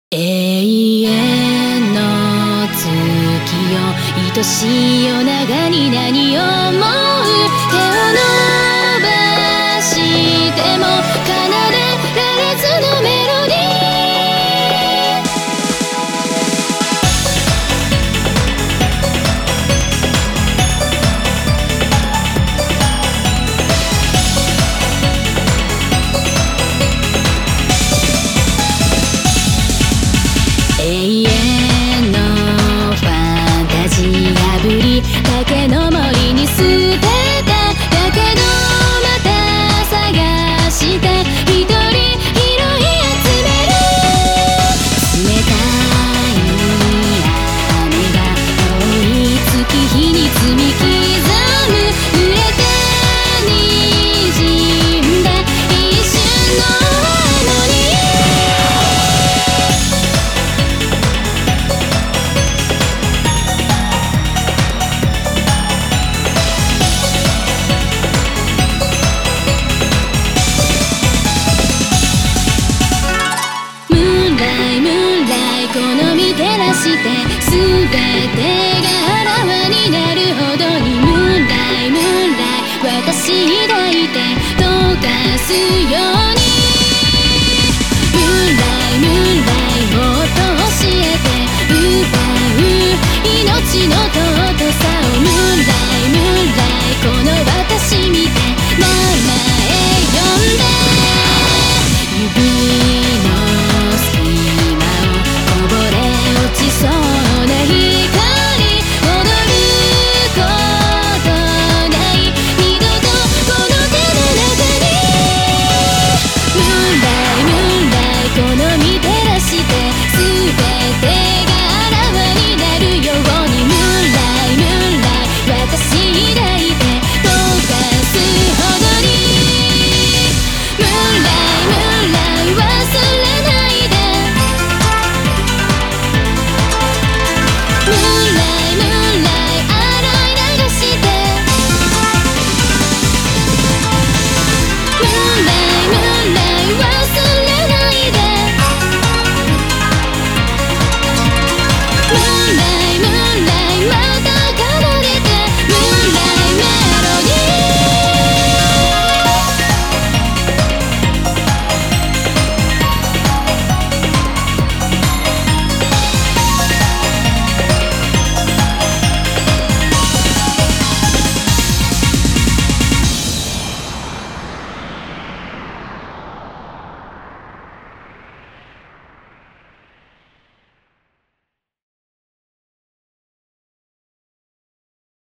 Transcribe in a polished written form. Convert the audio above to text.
永遠の月よ、愛しい夜長に何を思う。手を伸ばしても奏でられずのメロディー。永遠のファンタジー破り竹の森に捨てた。だけどまた探した一人拾い集める。冷たい雨が遠い月日に積み刻む。濡れて滲んだ一瞬のハーモニー。この見照らして全てがあらわになるほどにムーンライ私抱いて溶かすように